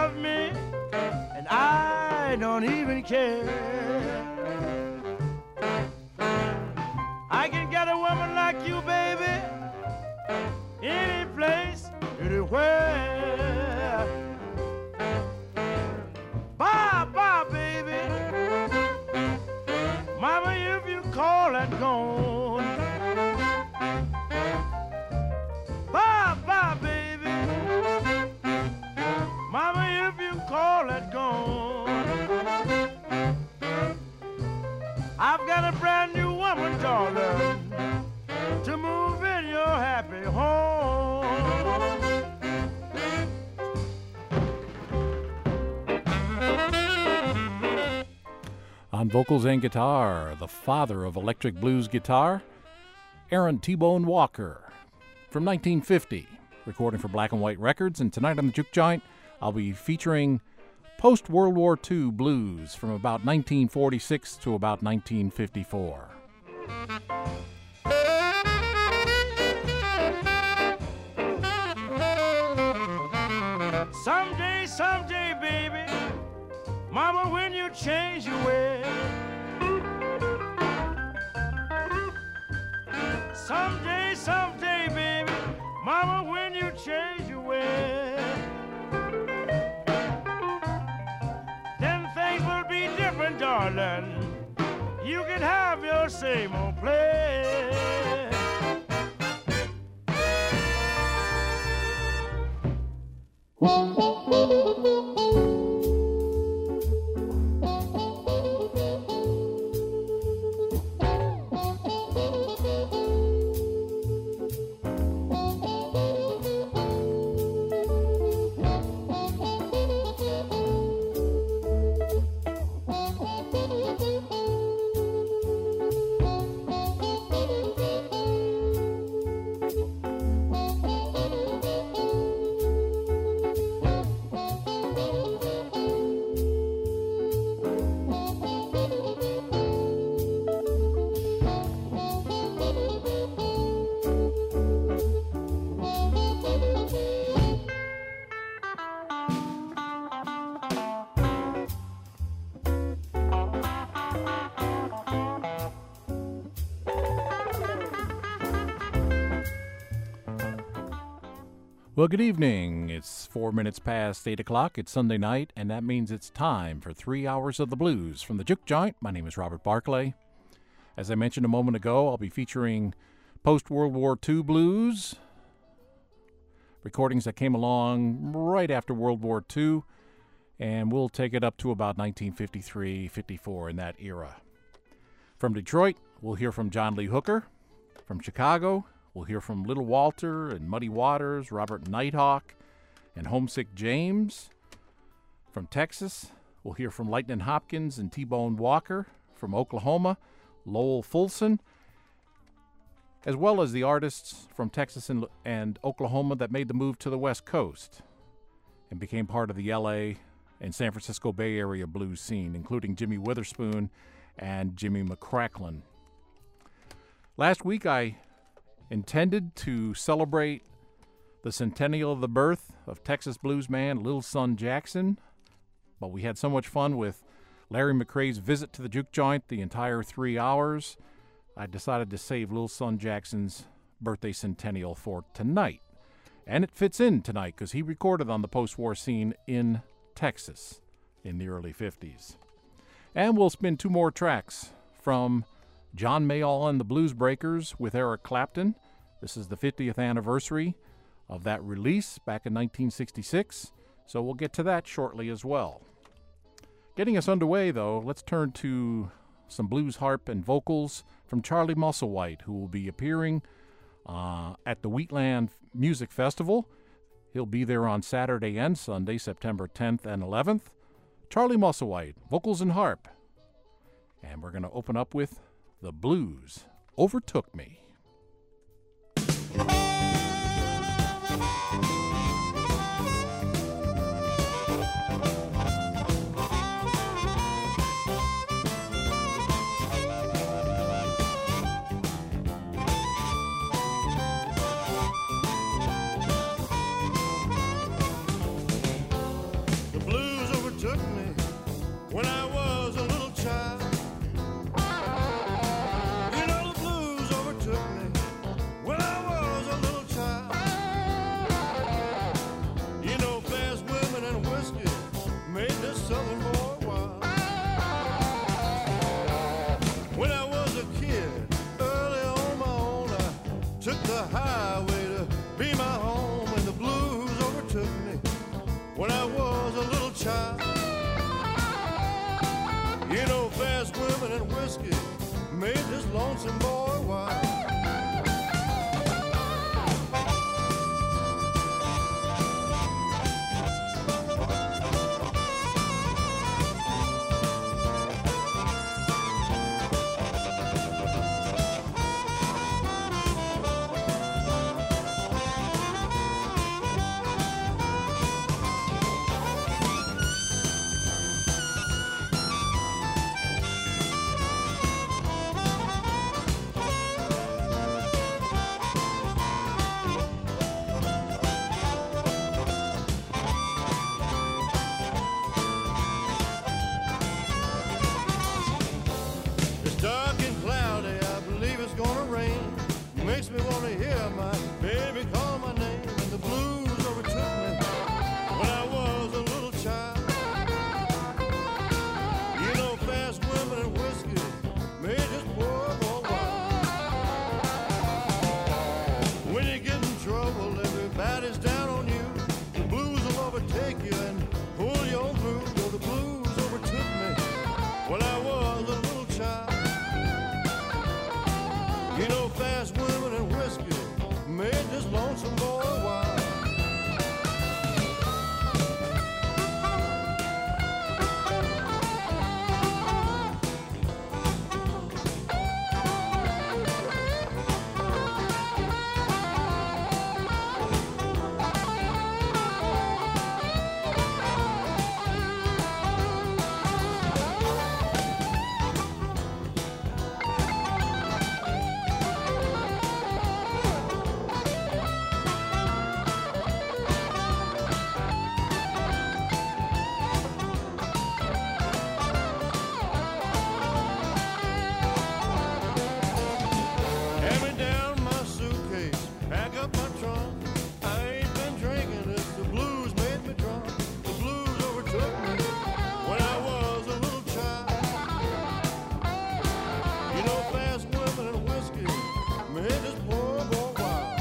love me, and I don't even care. I can get a woman like you, baby, any place, anywhere. Bye, bye, baby. Mama, if you call that gone. Bye, bye, baby. Mama, if you call that gone. I've got a brand new woman, darling, to move in your happy home. On vocals and guitar, the father of electric blues guitar, Aaron T-Bone Walker, from 1950, recording for Black and White Records. And tonight on the Juke Joint, I'll be featuring post-World War II blues from about 1946 to about 1954. Someday, someday, baby, Mama, when you change your way. Someday, someday, baby, Mama, when you change your way. Then things will be different, darling. You can have your same old place. Well, good evening. It's 4 minutes past 8 o'clock. It's Sunday night, and that means it's time for 3 hours of the blues from the Juke Joint. My name is Robert Barclay. As I mentioned a moment ago, I'll be featuring post-World War II blues, recordings that came along right after World War II, and we'll take it up to about 1953, 54 in that era. From Detroit, we'll hear from John Lee Hooker. From Chicago, we'll hear from Little Walter and Muddy Waters, Robert Nighthawk, and Homesick James. From Texas, we'll hear from Lightnin' Hopkins and T-Bone Walker. From Oklahoma, Lowell Fulson, as well as the artists from Texas and Oklahoma that made the move to the West Coast and became part of the L.A. and San Francisco Bay Area blues scene, including Jimmy Witherspoon and Jimmy McCracklin. Last week, I intended to celebrate the centennial of the birth of Texas bluesman Little Son Jackson, but we had so much fun with Larry McCray's visit to the Juke Joint the entire 3 hours, I decided to save Little Son Jackson's birthday centennial for tonight. And it fits in tonight because he recorded on the post-war scene in Texas in the early 50s. And we'll spin two more tracks from John Mayall and the Blues Breakers with Eric Clapton. This is the 50th anniversary of that release back in 1966, so we'll get to that shortly as well. Getting us underway, though, let's turn to some blues harp and vocals from Charlie Musselwhite, who will be appearing at the Wheatland Music Festival. He'll be there on Saturday and Sunday, September 10th and 11th. Charlie Musselwhite, vocals and harp. And we're going to open up with The Blues Overtook Me. The lonesome boy wild. It's dark and cloudy, I believe it's gonna rain. Makes me wanna hear my baby call my name. And the blues overtook me when I was a little child. You know, fast women and whiskey made this poor boy wild. When you get in trouble, everybody's down on you. The blues will overtake you and pull you on through. Well, the blues overtook me when I was a little child. You know, fast women and whiskey made this lonesome boy wild. Hand me down my suitcase, pack up my trunk. I ain't been drinking, it's the blues made me drunk. The blues overtook me when I was a little child. You know, fast women and whiskey made this poor boy wild.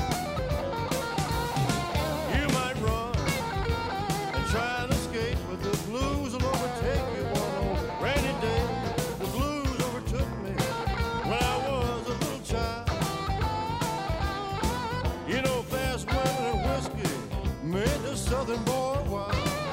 You might run and try to escape, but the blues will overtake you one old rainy day. The blues overtook me when I was a little child. You know, fast women and whiskey made the southern boy wild.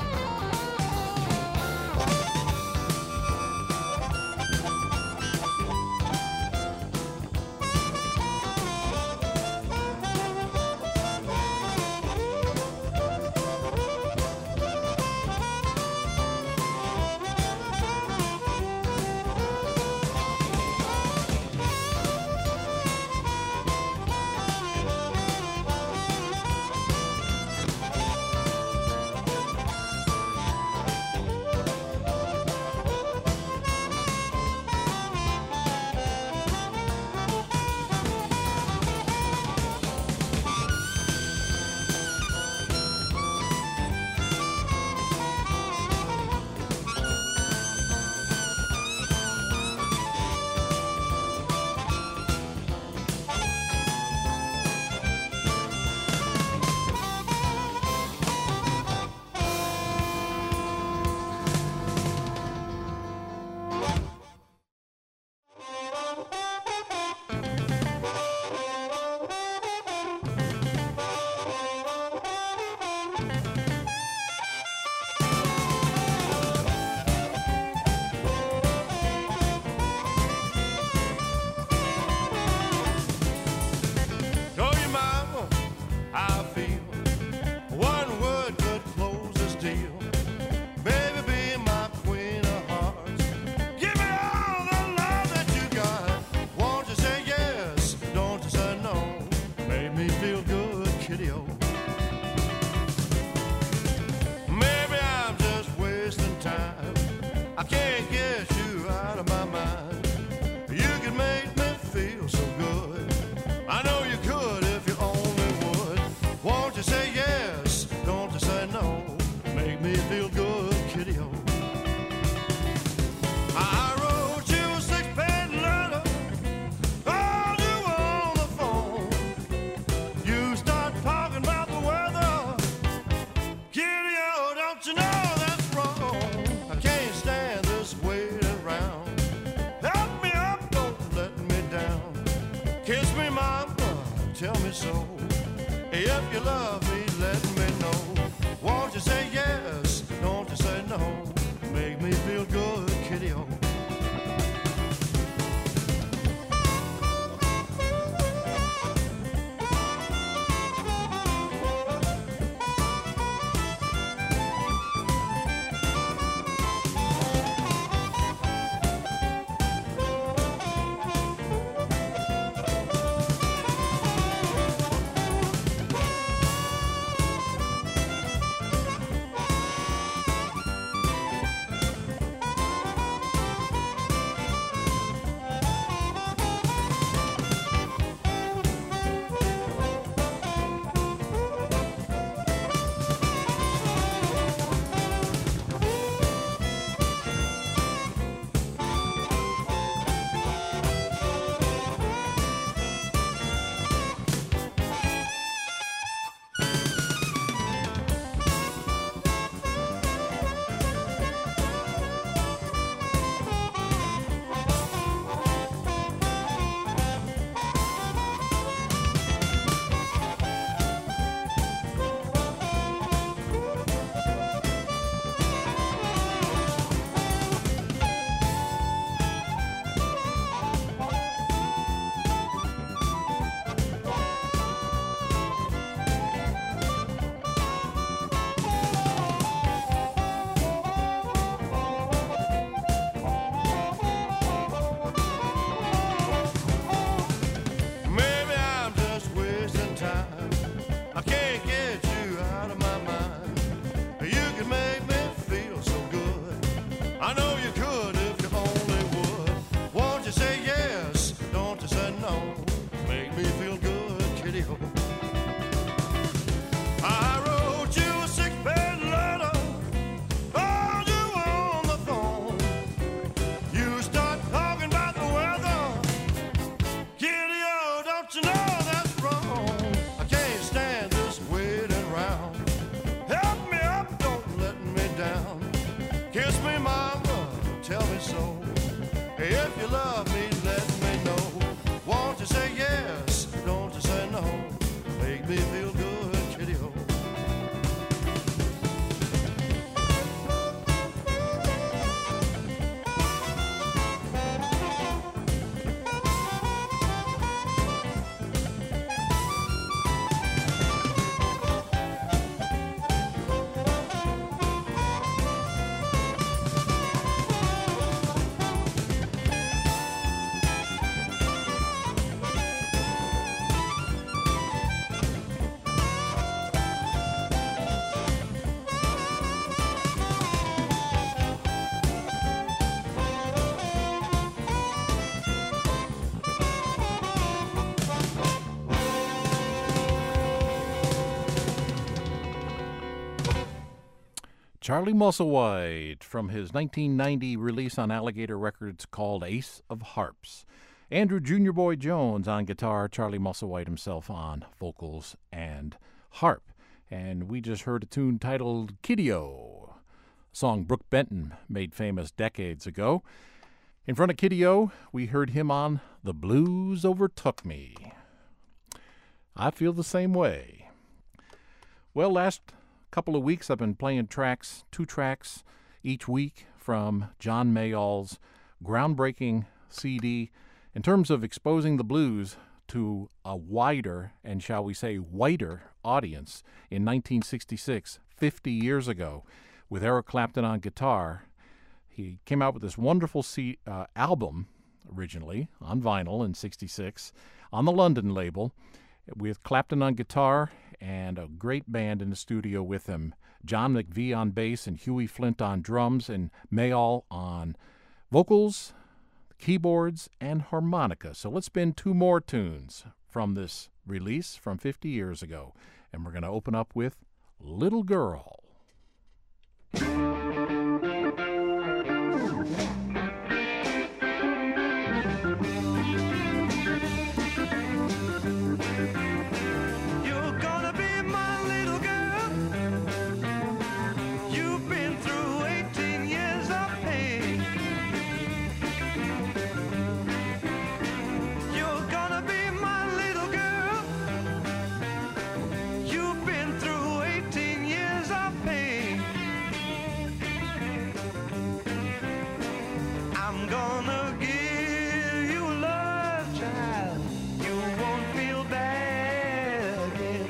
Show your mama how I feel. One word could close this deal. Baby, be my queen of hearts. Give me all the love that you got. Won't you say yes? Don't you say no? Make me feel good, kitty-o. Maybe I'm just wasting time. I can't get you out of my mind. You can make me feel so good. I know you could if you only would. Won't you say yes? Don't you say no? Make me feel good, kitty-o. I wrote you a 6-page letter, called you on the phone. You start talking about the weather. Kitty-o, don't you know that's wrong? I can't stand this waiting around. Help me up, don't let me down. me so. If you love me, let me know. Won't you say yes? Don't you say no? Make me feel good, kitty-o. Charlie Musselwhite from his 1990 release on Alligator Records called Ace of Harps. Andrew Junior Boy Jones on guitar, Charlie Musselwhite himself on vocals and harp. And we just heard a tune titled Kitty-O, a song Brook Benton made famous decades ago. In front of Kitty-O, we heard him on The Blues Overtook Me. I feel the same way. Well, last couple of weeks I've been playing two tracks each week from John Mayall's groundbreaking CD in terms of exposing the blues to a wider and, shall we say, whiter audience in 1966, 50 years ago, with Eric Clapton on guitar. He came out with this wonderful album originally on vinyl in 66 on the London label with Clapton on guitar and a great band in the studio with him. John McVie on bass and Huey Flint on drums and Mayall on vocals, keyboards, and harmonica. So let's spin two more tunes from this release from 50 years ago. And we're going to open up with Little Girl. I'm gonna give you a love, child. You won't feel bad again.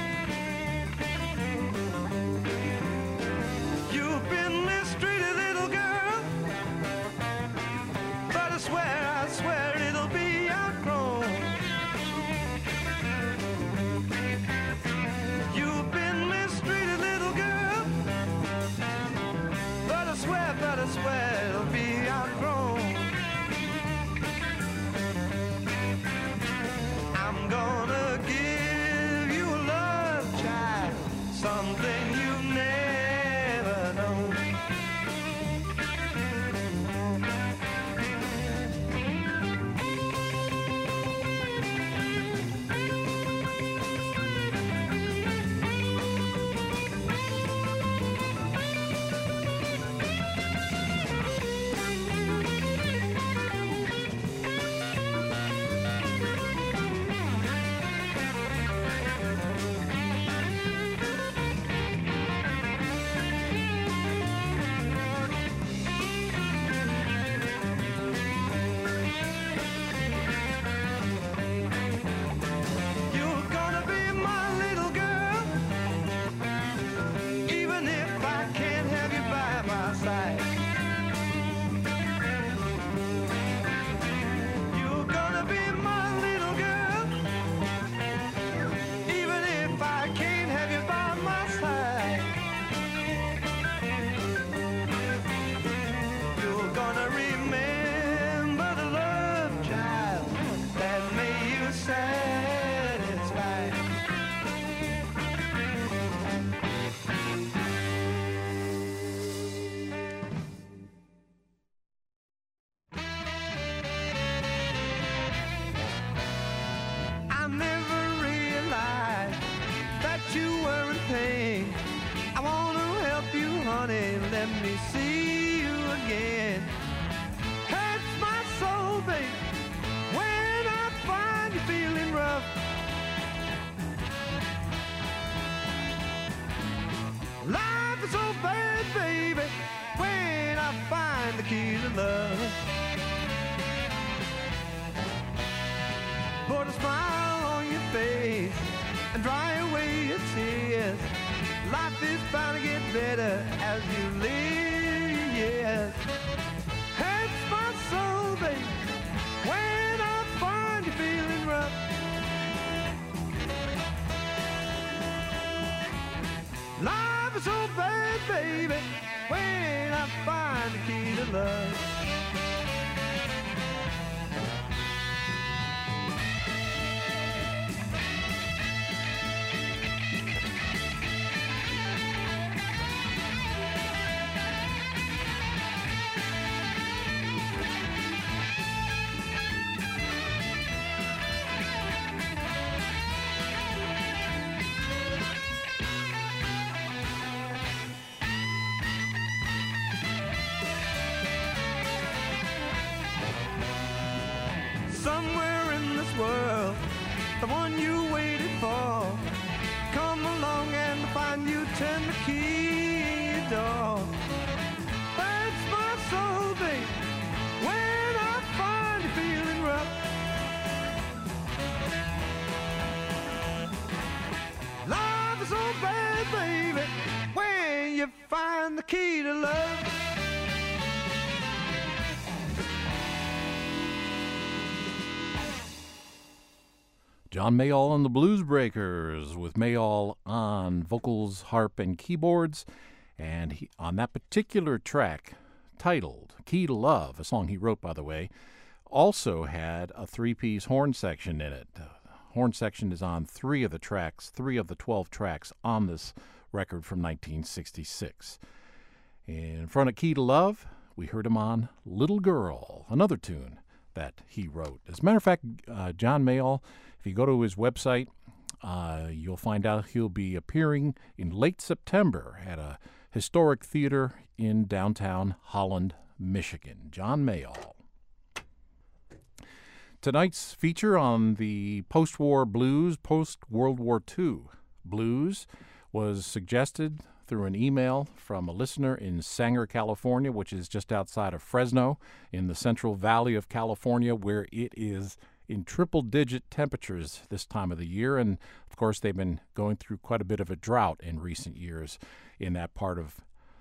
You've been mistreated, little girl, but I swear it'll be outgrown. You've been mistreated, little girl, but I swear it'll be outgrown. I'm gonna give you a love, child, something you've never known. You're gonna be my little girl, even if I can't have you by my side. You're gonna be my little girl, even if I can't have you by my side. You're gonna remember the love, child, that made you satisfied. I never realized that you were in pain. I wanna help you, honey, let me see you again. Hurts my soul, babe, when I find you feeling rough. Life is so bad, baby, when I find the key to love. Put a smile on your face and dry away your tears. Life is bound to get better as you live your years. Hurts my soul, baby, when I find you feeling rough. Life is so bad, baby, when I find the key to love. Somewhere in this world, the one you waited for, come along and find you, turn the key in your door. That's my soul, babe, when I find you feeling rough. Life is so bad, baby, when you find the key to love. John Mayall and the Blues Breakers, with Mayall on vocals, harp, and keyboards. And on that particular track, titled Key to Love, a song he wrote, by the way, also had a three-piece horn section in it. Horn section is on 3 of the tracks, 3 of the 12 tracks on this record from 1966. In front of Key to Love, we heard him on Little Girl, another tune that he wrote. As a matter of fact, John Mayall, if you go to his website, you'll find out he'll be appearing in late September at a historic theater in downtown Holland, Michigan. John Mayall. Tonight's feature on the post-war blues, post-World War II blues, was suggested through an email from a listener in Sanger, California, which is just outside of Fresno in the Central Valley of California, where it is in triple-digit temperatures this time of the year. And, of course, they've been going through quite a bit of a drought in recent years in that part of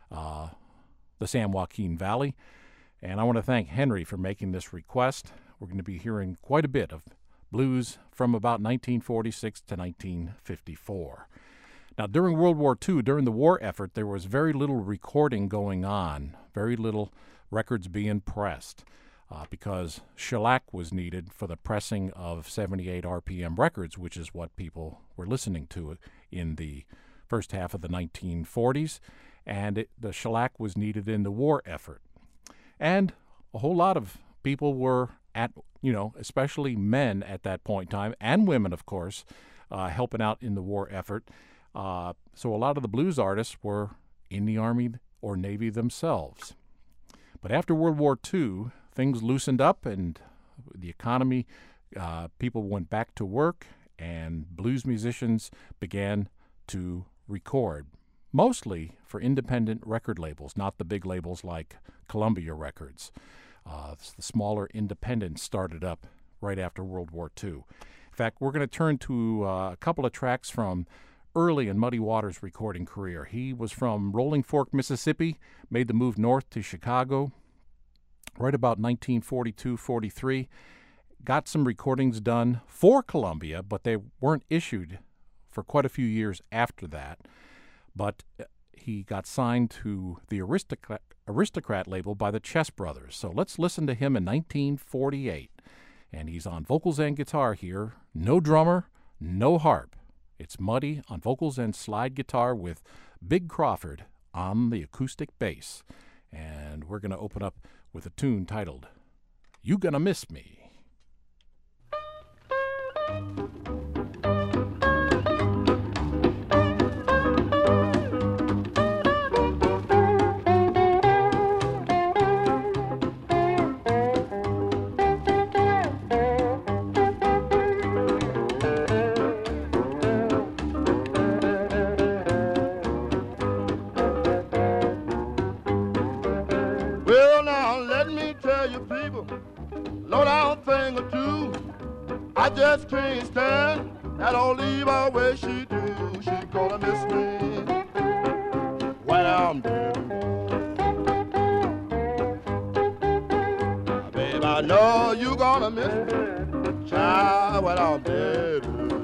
the San Joaquin Valley. And I want to thank Henry for making this request. We're going to be hearing quite a bit of blues from about 1946 to 1954. Now, during World War II, during the war effort, there was very little recording going on, very little records being pressed, because shellac was needed for the pressing of 78 RPM records, which is what people were listening to in the first half of the 1940s, and the shellac was needed in the war effort. And a whole lot of people were especially men at that point in time, and women, of course, helping out in the war effort. So a lot of the blues artists were in the Army or Navy themselves. But after World War II, things loosened up and the economy, people went back to work, and blues musicians began to record, mostly for independent record labels, not the big labels like Columbia Records. The smaller independents started up right after World War II. In fact, we're going to turn to a couple of tracks from early in Muddy Waters' recording career. He was from Rolling Fork, Mississippi, made the move north to Chicago right about 1942-43, got some recordings done for Columbia, but they weren't issued for quite a few years after that. But he got signed to the Aristocrat label by the Chess Brothers. So let's listen to him in 1948. And he's on vocals and guitar here. No drummer, no harp. It's Muddy on vocals and slide guitar with Big Crawford on the acoustic bass. And we're going to open up with a tune titled, You Gonna Miss Me. I just can't stand that old leave her way she do. She gonna miss me when I'm dead. Babe, I know you gonna miss me, child, when I'm dead.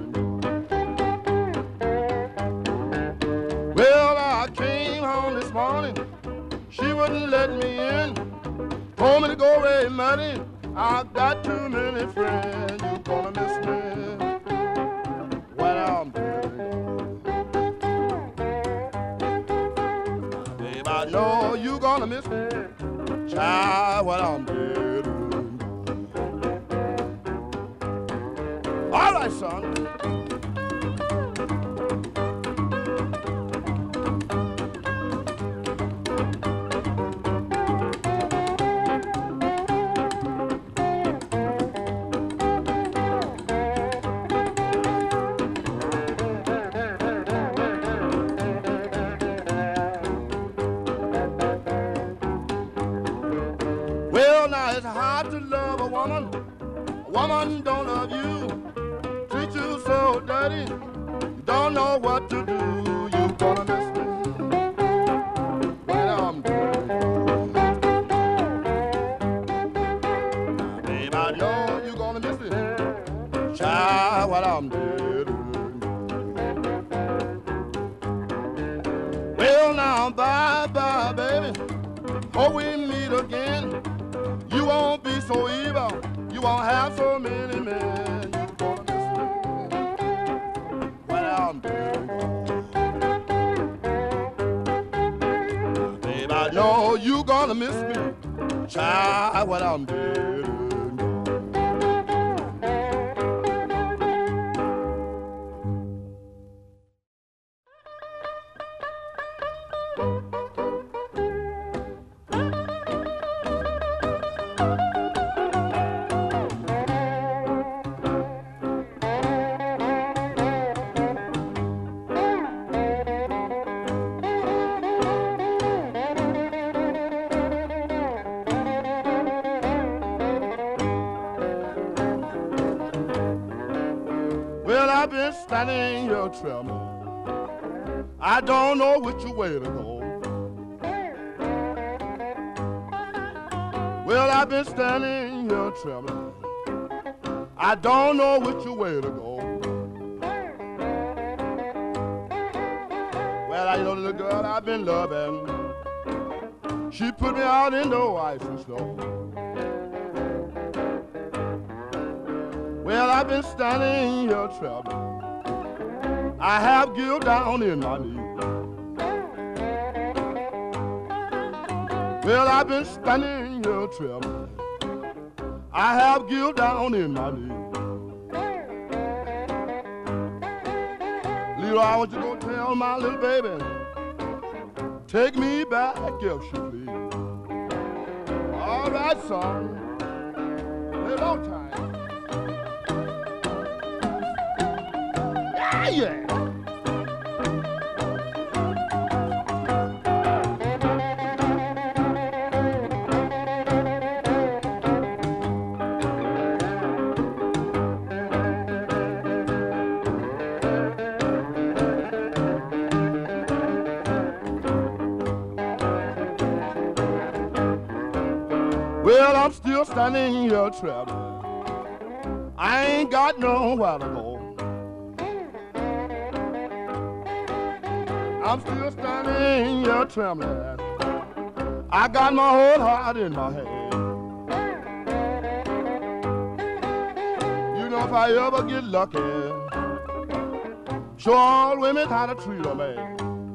Well, I came home this morning, she wouldn't let me in. Told me to go away, money. I've got too many friends. You gonna miss me when I'm dead. Babe, I know you gonna miss me, child, when I'm dead. All right, son. Woman don't love you, treat you so dirty, you don't know what to do. You gonna miss me when I'm dead. Babe, I know you gonna miss me, child, when I'm dead. Well, now, bye-bye, baby, hope we meet again. You won't be so evil, you won't have so many men. You gonna miss me when I'm dead. Babe, I know you gonna miss me, child, when I'm dead. standing here trembling. I don't know which way to go. Well, I've been standing here trembling. I don't know which way to go. Well, I know the girl I've been loving. She put me out in the ice and snow. Well, I've been standing here trembling. I have guilt down in my knee. Well, I've been standing here trembling. I have guilt down in my knee. Leroy, I want you to go tell my little baby, take me back if she please. All right, son. Hey, long time. Yeah, yeah. Well, I'm still standing here traveling. I ain't got nowhere to go. I'm still standing here trembling. I got my whole heart in my hand. You know, if I ever get lucky, show all women how to treat a man.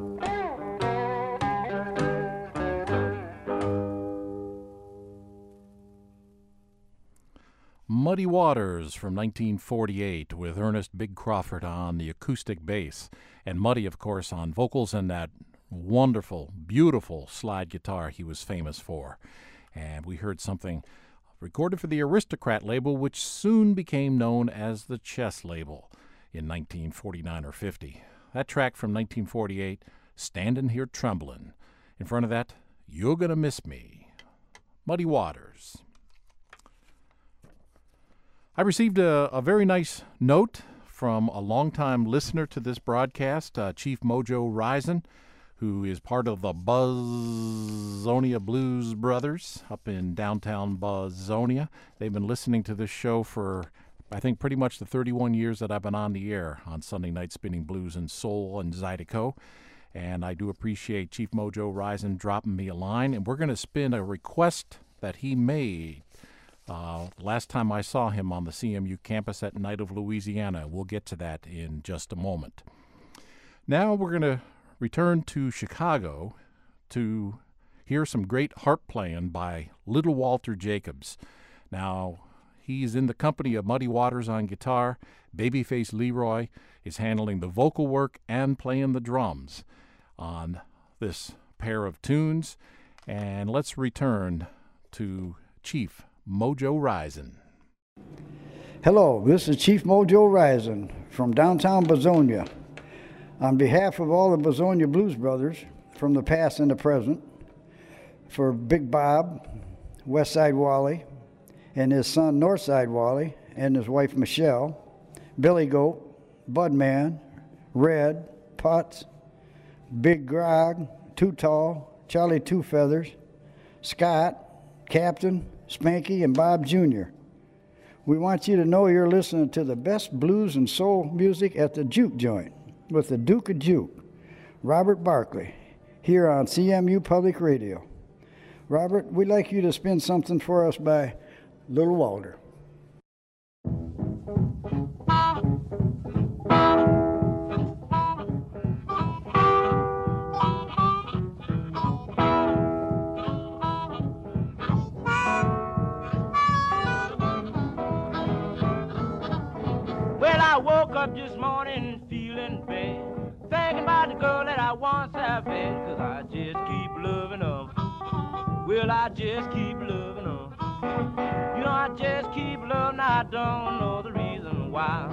Muddy Waters from 1948 with Ernest Big Crawford on the acoustic bass, and Muddy, of course, on vocals and that wonderful, beautiful slide guitar he was famous for. And we heard something recorded for the Aristocrat label, which soon became known as the Chess label in 1949 or 50. That track from 1948, Standin' Here Tremblin'. In front of that, You're Gonna Miss Me. Muddy Waters. I received a very nice note from a longtime listener to this broadcast, Chief Mojo Risen, who is part of the Buzzonia Blues Brothers up in downtown Buzzonia. They've been listening to this show for, I think, pretty much the 31 years that I've been on the air on Sunday night, spinning blues and soul and Zydeco. And I do appreciate Chief Mojo Risen dropping me a line. And we're going to spin a request that he made last time I saw him on the CMU campus at Night of Louisiana. We'll get to that in just a moment. Now we're going to return to Chicago to hear some great harp playing by Little Walter Jacobs. Now, he's in the company of Muddy Waters on guitar. Babyface Leroy is handling the vocal work and playing the drums on this pair of tunes. And let's return to Chief Mojo Risen. Hello, this is Chief Mojo Risen from downtown Buzzonia. On behalf of all the Buzzonia Blues Brothers from the past and the present, for Big Bob, Westside Wally, and his son Northside Wally, and his wife Michelle, Billy Goat, Budman, Red, Putz, Big Grog, Too Tall, Charlie Two Feathers, Scott, Captain, Spanky, and Bob Jr. We want you to know you're listening to the best blues and soul music at the Juke Joint with the Duke of Juke, Robert Barkley, here on CMU Public Radio. Robert, we'd like you to spin something for us by Little Walter. I woke up this morning feeling bad, thinking about the girl that I once have had, 'cause I just keep loving her. Well, I just keep loving her. You know, I just keep loving her, I don't know the reason why.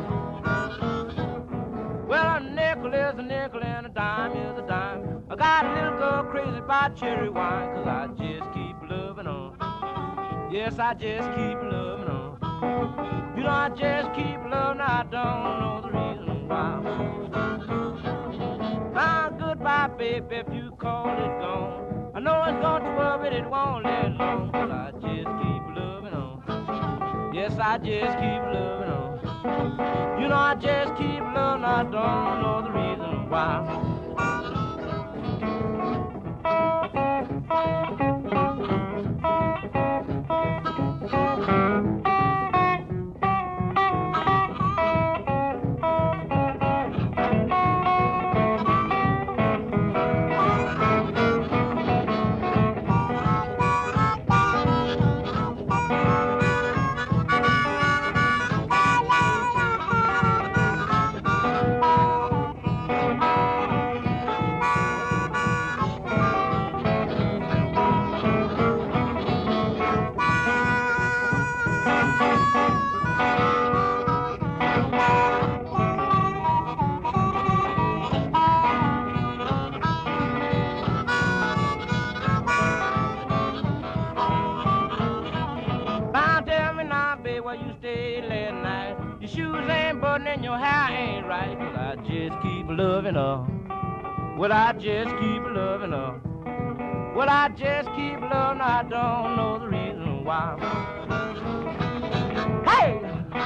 Well, a nickel is a nickel and a dime is a dime. I got a little girl crazy about cherry wine, 'cause I just keep loving her. Yes, I just keep loving her. You know, I just keep loving her, I don't know the reason while. Now goodbye, baby, if you call it gone. I know it's gone to work, but it won't last long. But I just keep loving on. Yes, I just keep loving on. You know I just keep loving, I don't know the reason why. Well, I just keep loving her. Well, I just keep loving her. I don't know the reason why. Hey!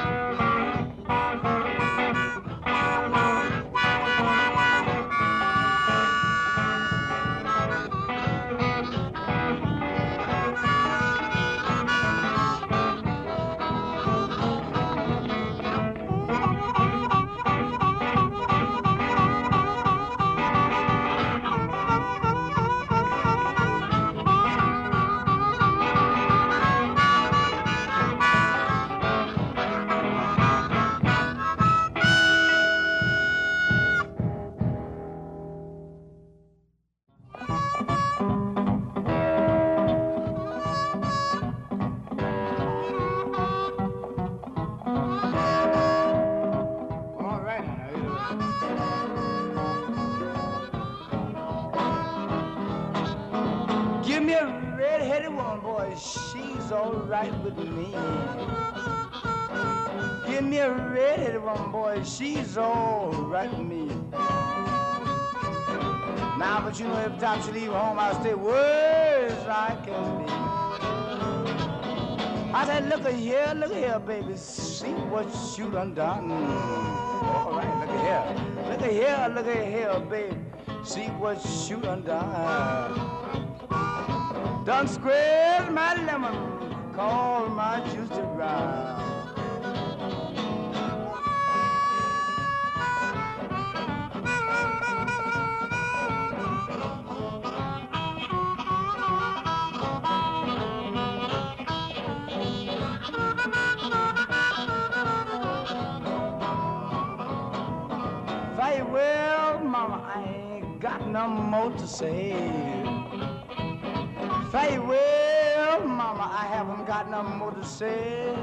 She's all right with me. Now, but you know, every time she leave home, I stay words I can be. I said, look at here, baby, see what you done done. All right, look at here, baby, see what you done done. Done squeezed my lemon, call my juice to ride. No more to say. Say, well, mama, I haven't got no more to say.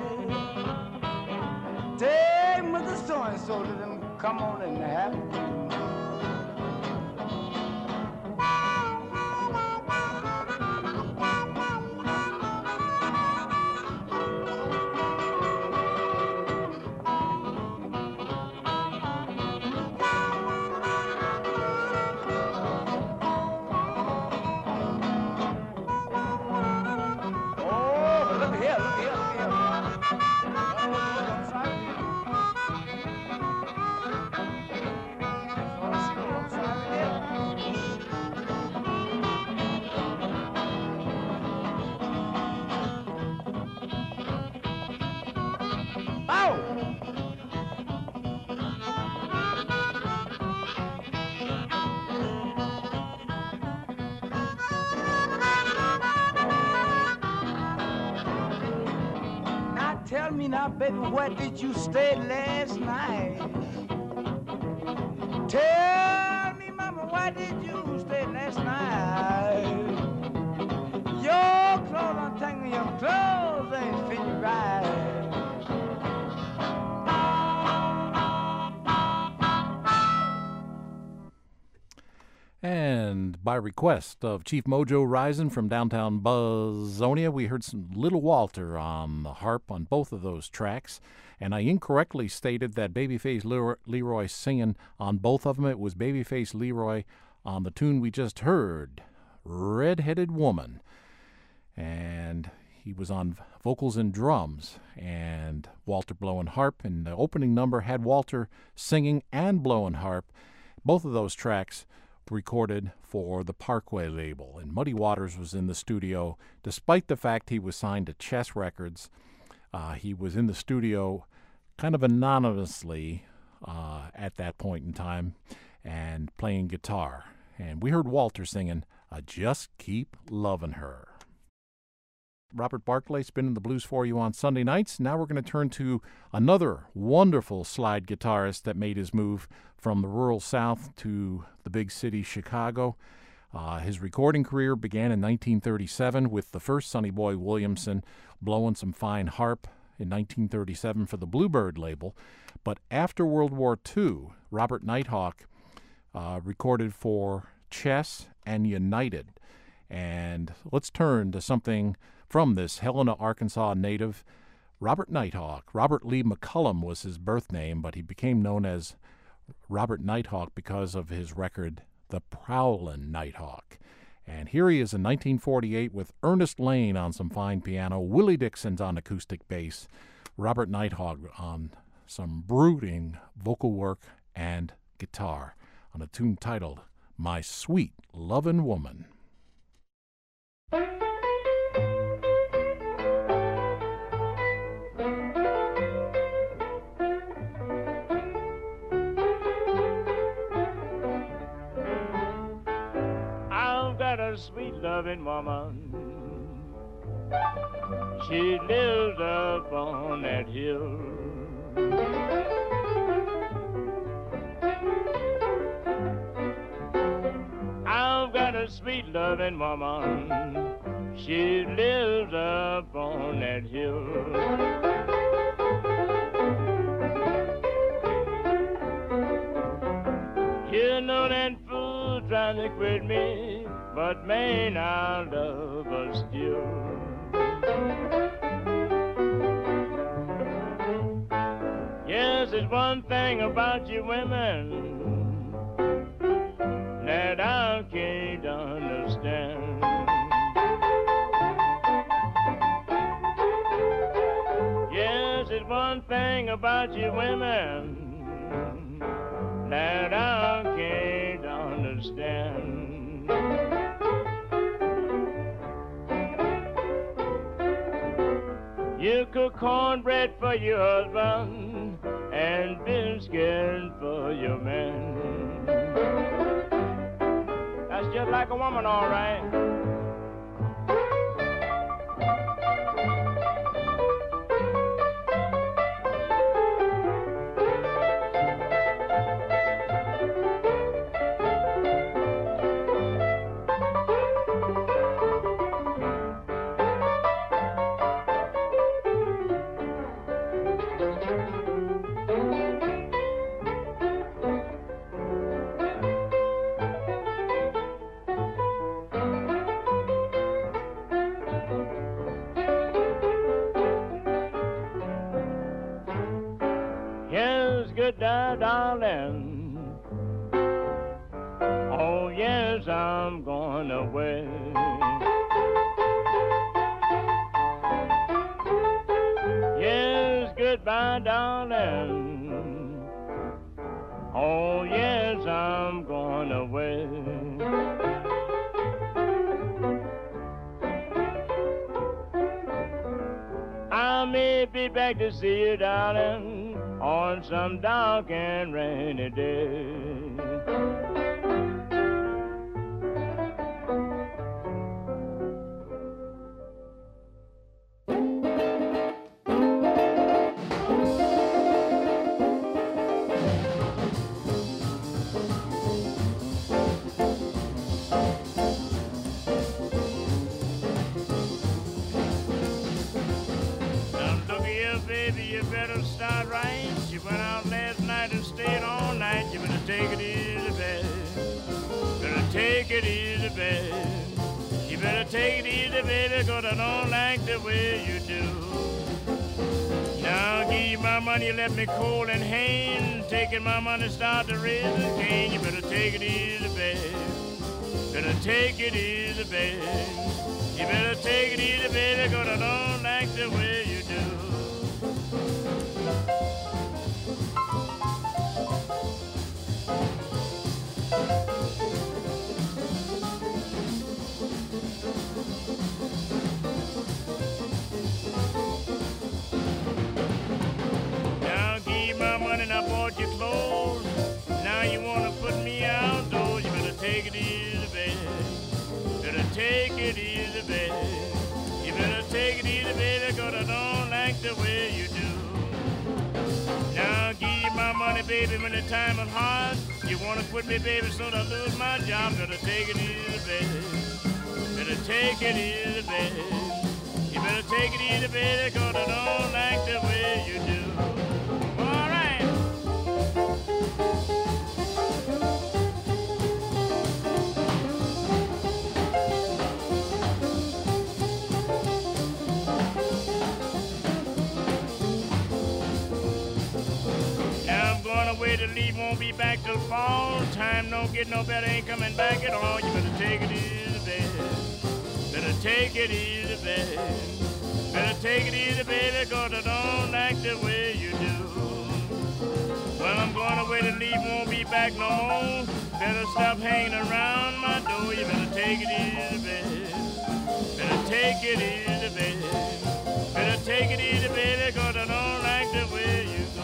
Take me the so-and-so, let them come on and have it. Tell me now, baby, where did you stay last night? Tell me, mama, where did you stay last night? Your clothes are tangled, your clothes ain't fit you right. And by request of Chief Mojo Rising from downtown Buzzonia, we heard some Little Walter on the harp on both of those tracks. And I incorrectly stated that Babyface Leroy singing on both of them. It was Babyface Leroy on the tune we just heard, Red-Headed Woman. And he was on vocals and drums, and Walter blowing harp. And the opening number had Walter singing and blowing harp. Both of those tracks recorded for the Parkway label. And Muddy Waters was in the studio. Despite the fact he was signed to Chess Records, he was in the studio kind of anonymously at that point in time and playing guitar. And we heard Walter singing, "I Just Keep Lovin' Her." Robert Barclay spinning the blues for you on Sunday nights. Now we're going to turn to another wonderful slide guitarist that made his move from the rural South to the big city, Chicago. His recording career began in 1937 with the first Sonny Boy Williamson blowing some fine harp in 1937 for the Bluebird label. But after World War II, Robert Nighthawk recorded for Chess and United. And let's turn to something from this Helena, Arkansas native, Robert Nighthawk. Robert Lee McCullum was his birth name, but he became known as Robert Nighthawk because of his record, The Prowlin' Nighthawk. And here he is in 1948 with Ernest Lane on some fine piano, Willie Dixon's on acoustic bass, Robert Nighthawk on some brooding vocal work and guitar on a tune titled My Sweet Lovin' Woman. A sweet loving woman, she lives up on that hill. I've got a sweet loving woman, she lives up on that hill. You know that fool trying to quit me, but man, I love her still. Yes, there's one thing about you women that I can't understand. Yes, there's one thing about you women that I can't understand. You cook cornbread for your husband and biscuit for your man. That's just like a woman, all right. Goodbye, darling. Oh, yes, I'm going away. Yes, goodbye, darling. Oh, yes, I'm going away. I may be back to see you, darling, on some dark and rainy day. Baby, you better start right. You went out last night and stayed all night. You better take it easy, baby. Better take it easy, baby. You better take it easy, baby, 'cause I don't like the way you do. Now give you my money, you left me cold in hand. Taking my money, start to raise the cane. You better take it easy, baby. Better take it easy, baby. You better take it easy, baby, 'cause I don't like the way you do. Now give my money and I bought your clothes. Now you wanna put me outdoors. You better take it easy, baby. Better take it easy, baby. You better take it easy, baby, 'cause I don't like the way you do. Now give you my money, baby, when the time is hard. You wanna quit me, baby, so I lose my job. Better take it easy, baby. Better take it easy, baby. You better take it easy, baby, 'cause I don't like the way you do. All right. Now I'm going away to leave, won't be back till fall. Time don't get no better, ain't coming back at all. You better take it easy, baby. Better take it easy, baby. Better take it easy, baby, 'cause I don't like the way you do. Well, I'm going away to leave, won't be back no more. Better stop hanging around my door. You better take it easy, baby. Better take it easy, baby. Better take it easy, baby, 'cause I don't like the way you go.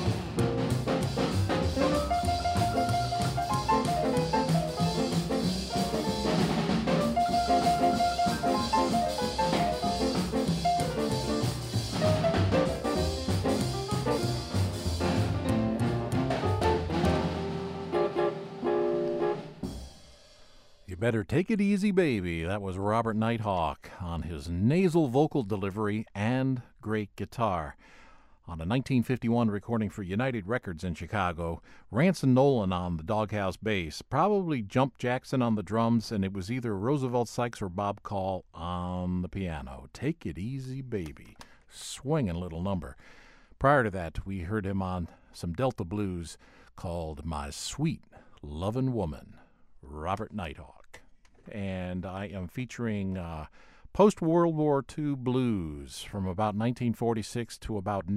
You better take it easy, baby. That was Robert Nighthawk on his nasal vocal delivery and great guitar. On a 1951 recording for United Records in Chicago, Ranson Nolan on the Doghouse bass, probably Jump Jackson on the drums, and it was either Roosevelt Sykes or Bob Call on the piano. Take it easy, baby. Swinging little number. Prior to that, we heard him on some Delta blues called My Sweet Lovin' Woman, Robert Nighthawk. And I am featuring post-World War II blues from about 1946 to about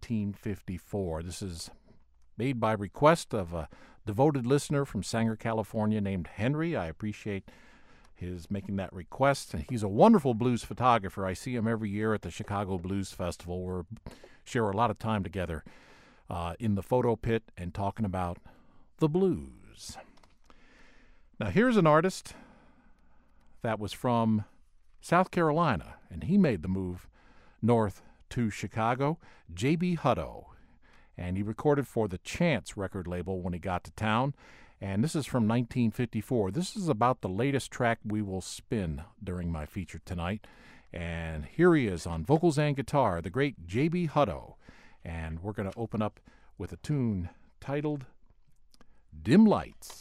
1954. This is made by request of a devoted listener from Sanger, California named Henry. I appreciate his making that request. And he's a wonderful blues photographer. I see him every year at the Chicago Blues Festival. We share a lot of time together in the photo pit and talking about the blues. Now, here's an artist that was from South Carolina, and he made the move north to Chicago, J.B. Hutto. And he recorded for the Chance record label when he got to town. And this is from 1954. This is about the latest track we will spin during my feature tonight. And here he is on vocals and guitar, the great J.B. Hutto. And we're going to open up with a tune titled Dim Lights.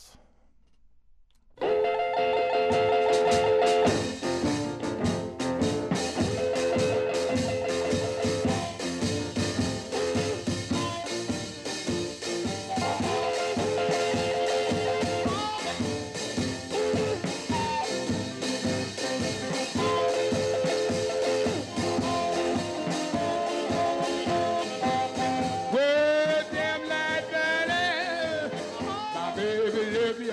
Well, them lights burning, my baby left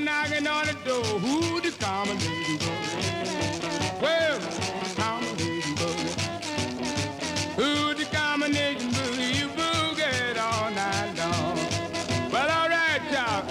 come knocking on the door. Who the combination boogie? Well, the combination boogie. Who the combination boogie? You boogie it all night long. Well, all right, y'all.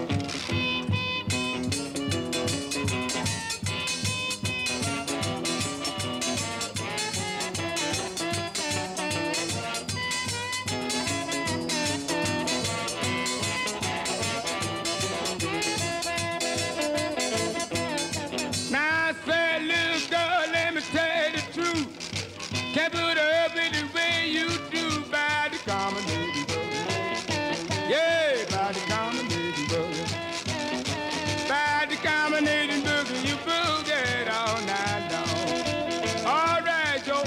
Now I said, little girl, let me tell you the truth. Can't put her up in the way you do by the combination boogie. Yeah, by the combination boogie. By the combination boogie, you boogie it all night long. All right, Joe.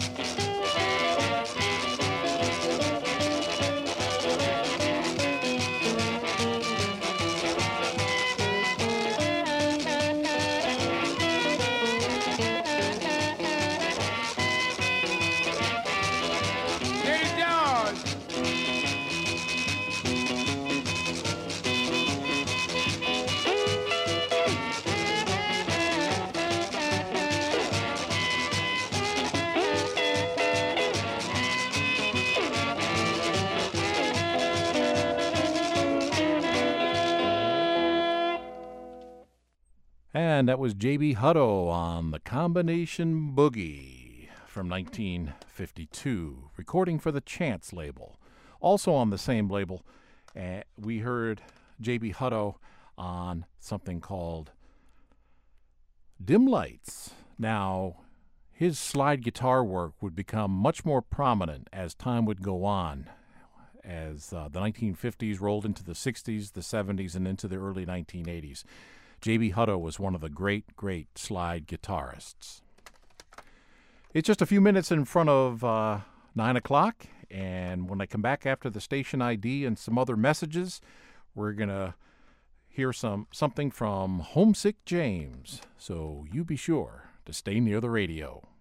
Get it, George. And that was J.B. Hutto on the Combination Boogie from 1952, recording for the Chance label. Also on the same label, we heard J.B. Hutto on something called Dim Lights. Now, his slide guitar work would become much more prominent as time would go on, as the 1950s rolled into the 60s, the 70s, and into the early 1980s. J.B. Hutto was one of the great slide guitarists. It's just a few minutes in front of 9 o'clock, and when I come back after the station ID and some other messages, we're going to hear something from Homesick James. So you be sure to stay near the radio.